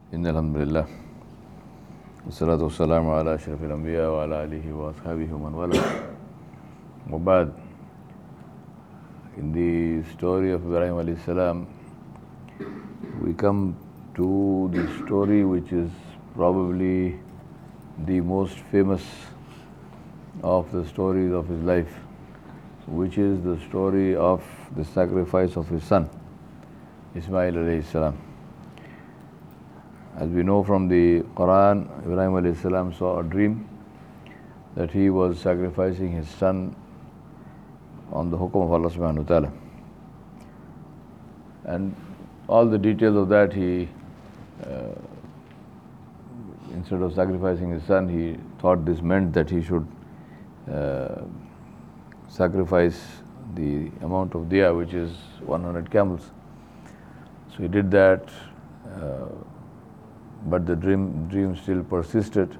إن الحمد لله والصلاة والسلام على أشرف الأنبياء وعلى آله وأصحابه ومن والاه. وبعد, in the story of Ibrahim alayhi salam, we come to the story which is probably the most famous of the stories of his life, which is the story of the sacrifice of his son, Ismail alayhi salam. As we know from the Quran, Ibrahim alayhi salam saw a dream that he was sacrificing his son on the hukum of Allah subhanahu wa ta'ala. And all the details of that, he instead of sacrificing his son, he thought this meant that he should sacrifice the amount of diya, which is 100 camels. So he did that, but the dream still persisted,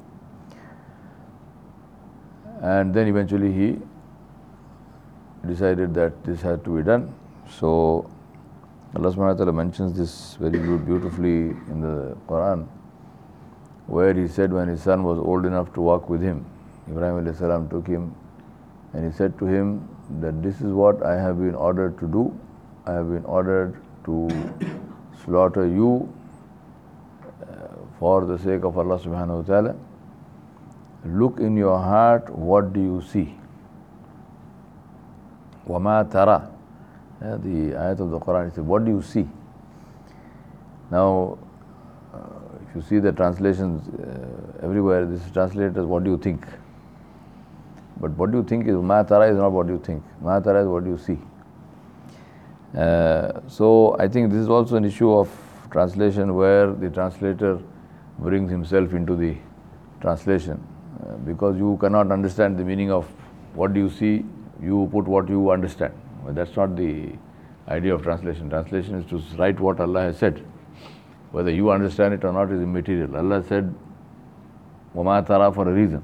and then eventually he decided that this had to be done. So Allah subhanahu wa ta'ala mentions this very beautifully in the Quran, where he said when his son was old enough to walk with him, Ibrahim alayhi salam took him and he said to him that this is what I have been ordered to do. I have been ordered to slaughter you for the sake of Allah subhanahu wa ta'ala. Look in your heart, what do you see? وَمَا تَرَى. The ayat of the Quran, it says, what do you see? Now, if you see the translations everywhere, this is translated as what do you think? But what do you think is, مَا تَرَى is not what do you think. مَا تَرَى is what do you see. So I think this is also an issue of translation where the translator brings himself into the translation, because you cannot understand the meaning of what do you see, you put what you understand. Well, that's not the idea of translation. Translation is to write what Allah has said. Whether you understand it or not is immaterial. Allah said وَمَا تَرَى for a reason.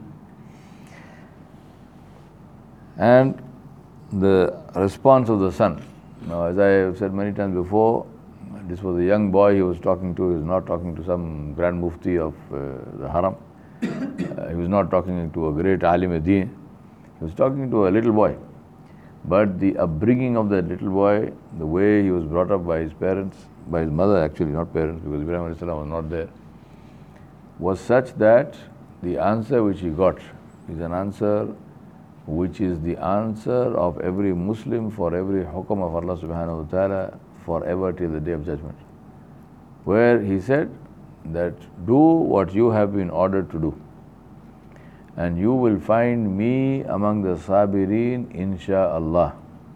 And the response of the son. Now, as I have said many times before, this was a young boy he was talking to. He was not talking to some grand mufti of the haram. He was not talking to a great alim deen. He was talking to a little boy. But the upbringing of that little boy, the way he was brought up by his parents, by his mother actually, not parents, because Ibrahim alayhi salam was not there, was such that the answer which he got is an answer which is the answer of every Muslim for every hukum of Allah subhanahu wa ta'ala forever till the day of judgment. Where he said that do what you have been ordered to do, and you will find me among the sabirin, insha'Allah.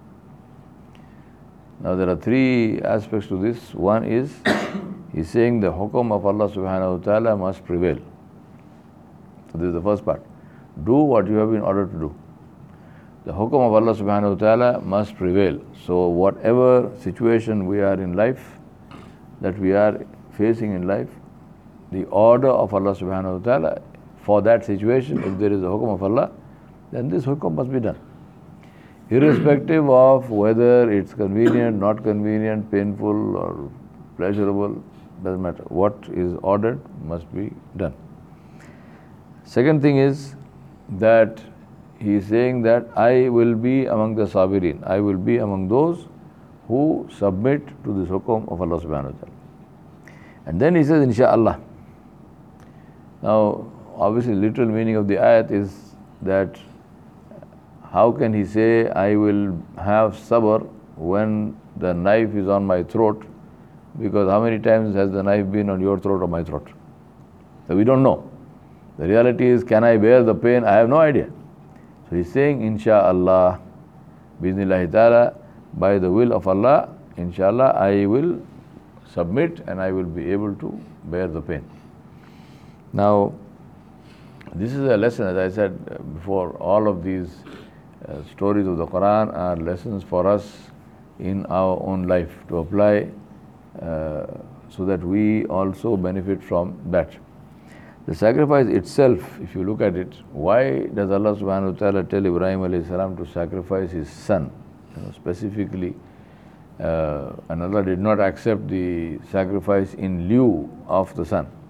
Now there are three aspects to this. One is, he's saying the hukum of Allah subhanahu wa ta'ala must prevail. So this is the first part. Do what you have been ordered to do. The hukum of Allah subhanahu wa ta'ala must prevail. So whatever situation we are in life, that we are facing in life, the order of Allah subhanahu wa ta'ala, for that situation, if there is a hukum of Allah, then this hukum must be done. Irrespective of whether it's convenient, not convenient, painful or pleasurable, doesn't matter. What is ordered must be done. Second thing is that he is saying that I will be among the sabirin. I will be among those who submit to this hukum of Allah subhanahu wa ta'ala. And then he says, insha'Allah. Now, obviously, literal meaning of the ayat is that how can he say, I will have sabr when the knife is on my throat, because how many times has the knife been on your throat or my throat? So we don't know. The reality is, can I bear the pain? I have no idea. So he's saying, insha'Allah, bi'idhnillahi ta'ala, by the will of Allah, inshallah, I will submit and I will be able to bear the pain. Now, this is a lesson, as I said before, all of these stories of the Quran are lessons for us in our own life to apply so that we also benefit from that. The sacrifice itself, if you look at it, why does Allah subhanahu wa ta'ala tell Ibrahim alayhi salam to sacrifice his son? Specifically, and Allah did not accept the sacrifice in lieu of the son.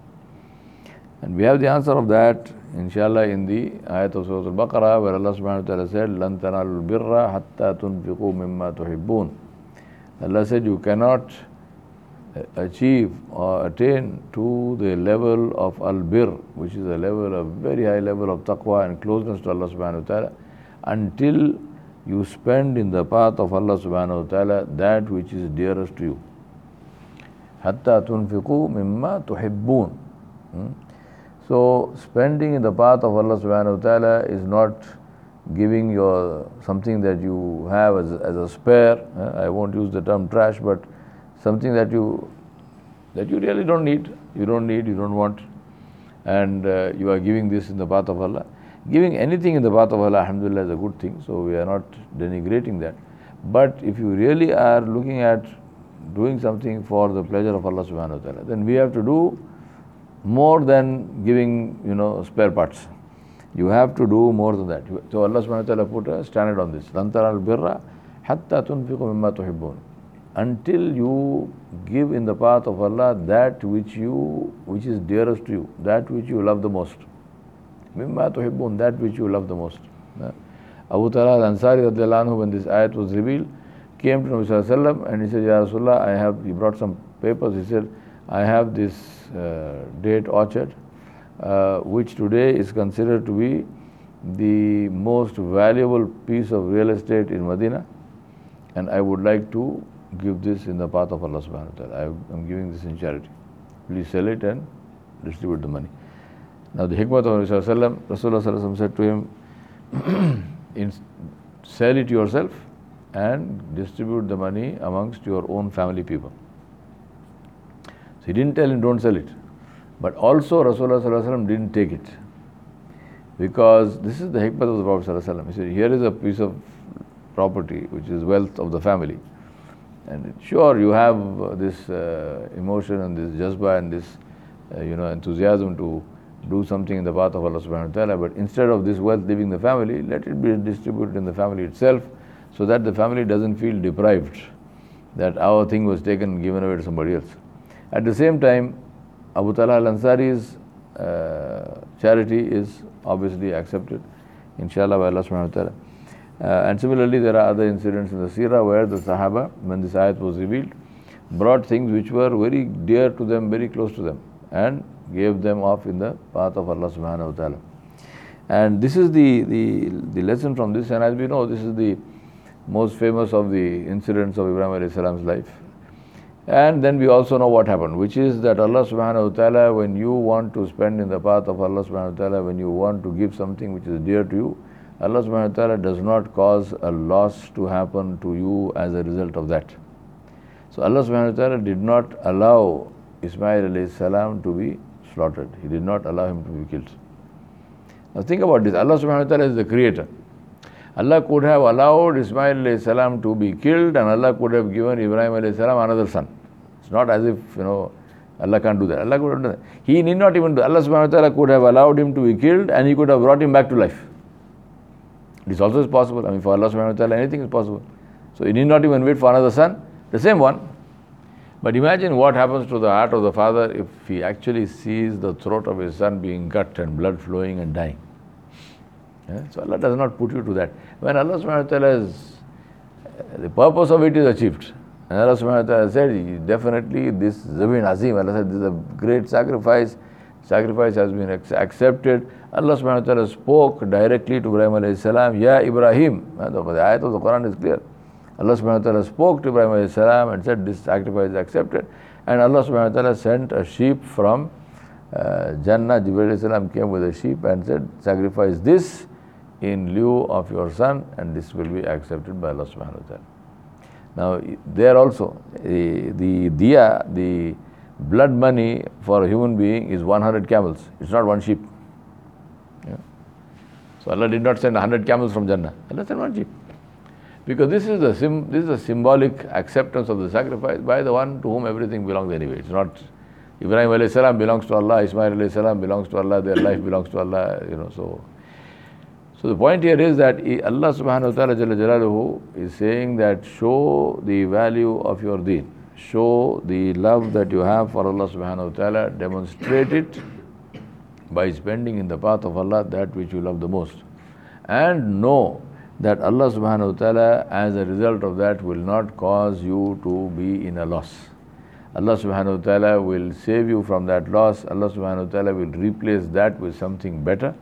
And we have the answer of that, inshallah, in the ayat of Surah Al-Baqarah, where Allah subhanahu wa ta'ala said, لَن تَنَالُوا الْبِرَّ حَتَّى تُنْفِقُوا مِمَّا تُحِبُّونَ. Allah said, you cannot achieve or attain to the level of al-bir, which is a level of very high level of taqwa and closeness to Allah subhanahu wa ta'ala, until you spend in the path of Allah subhanahu wa ta'ala that which is dearest to you. حَتَّى تُنْفِقُوا مِمَّا تُحِبُّونَ. So spending in the path of Allah subhanahu wa ta'ala is not giving your something that you have as a spare. I won't use the term trash, but something that you really don't need, you don't want, and you are giving this in the path of Allah. Giving anything in the path of Allah, alhamdulillah, is a good thing, so we are not denigrating that. But if you really are looking at doing something for the pleasure of Allah subhanahu wa ta'ala, then we have to do more than giving, spare parts. You have to do more than that. So Allah subhanahu wa ta'ala put a standard on this. لَن تَنَالُوا الْبِرَّ حَتَّى تُنْفِقُوا مِمَّا تُحِبُّونَ. Until you give in the path of Allah that which is dearest to you, that which you love the most. Mimma tuhibbun, that which you love the most. Abu Talha al-Ansari radiallahu anhu, when this ayat was revealed, came to Nabi sallallahu alaihi wasallam and he said, Ya Rasulullah, he brought some papers. He said, I have this date orchard, which today is considered to be the most valuable piece of real estate in Medina, and I would like to give this in the path of Allah subhanahu wa ta'ala. I am giving this in charity. Please sell it and distribute the money. Now the hikmah of Rasulullah sallallahu alaihi wasallam said to him, sell it yourself and distribute the money amongst your own family people. So he didn't tell him don't sell it. But also Rasulullah sallallahu alaihi wasallam didn't take it. Because this is the hikmah of the Prophet sallallahu alaihi wasallam. He said, here is a piece of property which is wealth of the family. And sure, you have this emotion and this jazba and this enthusiasm to do something in the path of Allah subhanahu wa ta'ala, but instead of this wealth leaving the family, let it be distributed in the family itself, so that the family doesn't feel deprived that our thing was taken and given away to somebody else. At the same time, Abu Talha al-Ansari's charity is obviously accepted, inshallah, by Allah subhanahu wa ta'ala. And similarly, there are other incidents in the Seerah where the Sahaba, when this ayat was revealed, brought things which were very dear to them, very close to them, and gave them off in the path of Allah subhanahu wa ta'ala. And this is the lesson from this, and as we know, this is the most famous of the incidents of Ibrahim alayhi salam's life. And then we also know what happened, which is that Allah subhanahu wa ta'ala, when you want to spend in the path of Allah subhanahu wa ta'ala, when you want to give something which is dear to you, Allah subhanahu wa ta'ala does not cause a loss to happen to you as a result of that. So Allah subhanahu wa ta'ala did not allow Ismail alayhi salam to be slaughtered. He did not allow him to be killed. Now think about this. Allah subhanahu wa ta'ala is the creator. Allah could have allowed Ismail alayhi salam to be killed, and Allah could have given Ibrahim alayhi salam another son. It's not as if, Allah can't do that. Allah could have done that. He need not even do. Allah subhanahu wa ta'ala could have allowed him to be killed, and he could have brought him back to life. This also is possible. For Allah subhanahu wa ta'ala, anything is possible. So he need not even wait for another son, the same one. But imagine what happens to the heart of the father if he actually sees the throat of his son being cut and blood flowing and dying. So Allah does not put you to that. When Allah subhanahu wa ta'ala is, the purpose of it is achieved. And Allah subhanahu wa ta'ala said, definitely this Zabin Azim, Allah said this is a great sacrifice. Sacrifice has been accepted. Allah subhanahu wa ta'ala spoke directly to Ibrahim alayhi salam, Ya Ibrahim. The ayat of the Quran is clear. Allah subhanahu wa ta'ala spoke to Ibrahim alayhi salam and said this sacrifice is accepted. And Allah subhanahu wa ta'ala sent a sheep from Jannah. Jibreel alayhi salam came with a sheep and said, sacrifice this in lieu of your son, and this will be accepted by Allah subhanahu wa ta'ala. Now there also, the diya, the blood money for a human being is 100 camels. It's not one sheep. So Allah did not send 100 camels from Jannah. Allah sent one sheep. Because this is a symbolic acceptance of the sacrifice by the one to whom everything belongs anyway. It's not Ibrahim alayhi salam belongs to Allah, Ismail alayhi salam belongs to Allah, their life belongs to Allah, So the point here is that Allah subhanahu wa ta'ala Jalla Jalaluhu is saying that show the value of your deen. Show the love that you have for Allah subhanahu wa ta'ala, demonstrate it by spending in the path of Allah that which you love the most. And know that Allah subhanahu wa ta'ala, as a result of that, will not cause you to be in a loss. Allah subhanahu wa ta'ala will save you from that loss. Allah subhanahu wa ta'ala will replace that with something better.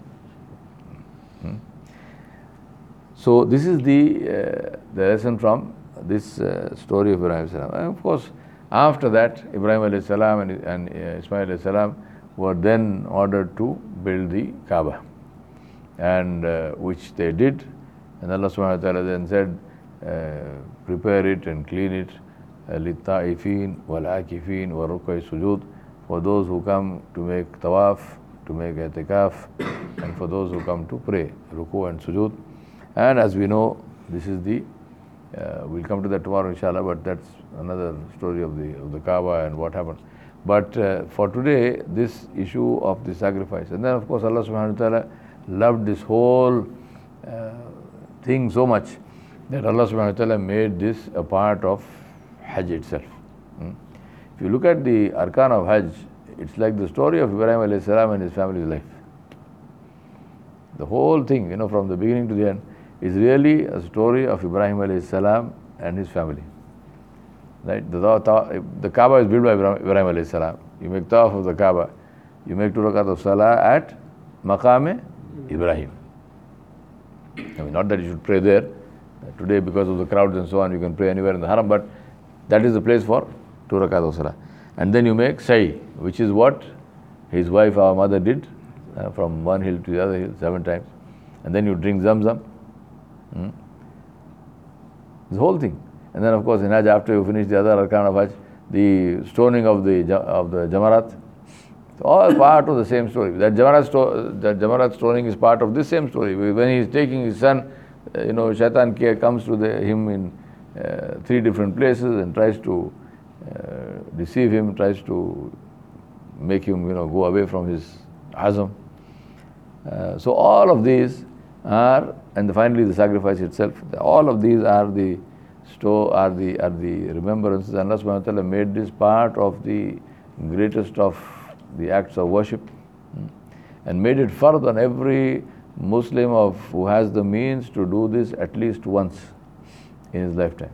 So this is the lesson from this story of Ibrahim salam. And of course, after that, Ibrahim alayhi salam and Ismail alayhi salam were then ordered to build the Kaaba, and which they did. And Allah subhanahu wa ta'ala then said, prepare it and clean it, لِلطَّائِفِينَ وَالْعَاكِفِينَ وَالرُّكَّعِ السُّجُودِ, for those who come to make tawaf, to make i'tikaf, and for those who come to pray, ruku and sujood. And as we know, this is the, we'll come to that tomorrow inshallah, but that's another story of the Kaaba and what happened. But for today, this issue of the sacrifice. And then of course Allah subhanahu wa ta'ala loved this whole thing so much that Allah subhanahu wa ta'ala made this a part of Hajj itself. If you look at the arkan of Hajj, it's like the story of Ibrahim alayhi salam and his family's life. The whole thing, from the beginning to the end, is really a story of Ibrahim alayhi salam and his family. Right? The Kaaba is built by Ibrahim alayhi salam. You make tawaf of the Kaaba. You make 2 rakat of salah at Maqam Ibrahim. I mean, not that you should pray there. Today, because of the crowds and so on, you can pray anywhere in the Haram, but that is the place for 2 rakat of salah. And then you make Sa'i, which is what his wife, our mother, did from one hill to the other hill 7 times. And then you drink Zamzam. This whole thing. And then of course in Hajj, after you finish the other arkan of Hajj, the stoning of the Jamarat, all part of the same story. That Jamarat stoning is part of this same story. When he is taking his son, Shaitan comes to him in 3 different places and tries to deceive him, tries to make him go away from his azam. So all of these are, and finally the sacrifice itself, all of these are the remembrances. Allah subhanahu wa ta'ala made this part of the greatest of the acts of worship and made it fard on every Muslim who has the means to do this at least once in his lifetime.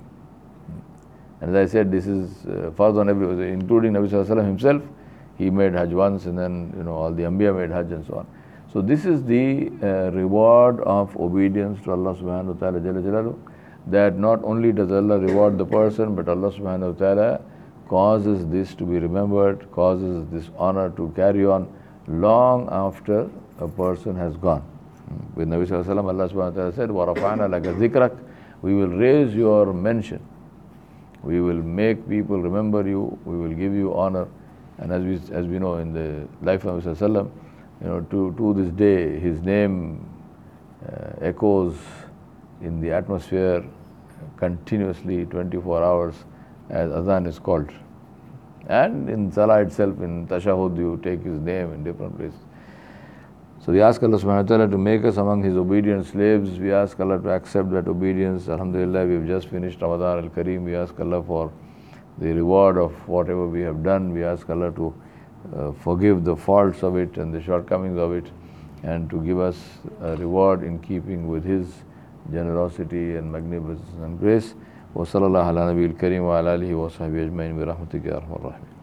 And as I said, this is fard on every, including Nabi Sallallahu Alaihi Wasallam himself. He made Hajj once, and then all the Anbiya made Hajj and so on. So this is the reward of obedience to Allah subhanahu wa ta'ala Jalla Jalaluhu, that not only does Allah reward the person, but Allah subhanahu wa ta'ala causes this to be remembered, causes this honor to carry on long after a person has gone. With Nabi Sallallahu Alaihi Wasallam, Allah subhanahu wa ta'ala said, وَرَفَعْنَا لَكَ ذِكْرَكَ, we will raise your mention. We will make people remember you, we will give you honor. And as we know in the life of Nabi Sallallahu Alaihi Wasallam, to this day, his name echoes in the atmosphere continuously 24 hours as Adhan is called. And in Salah itself, in Tashahud, you take his name in different places. So we ask Allah subhanahu wa ta'ala to make us among his obedient slaves. We ask Allah to accept that obedience. Alhamdulillah, we have just finished Ramadan al-Kareem. We ask Allah for the reward of whatever we have done. We ask Allah to forgive the faults of it and the shortcomings of it, and to give us a reward in keeping with his generosity and magnificence and grace. Wa sallallahu ala nabiyil kareem wa ala alihi wa sahbihi ajma'in bi rahmatika ya arhamar rahimin.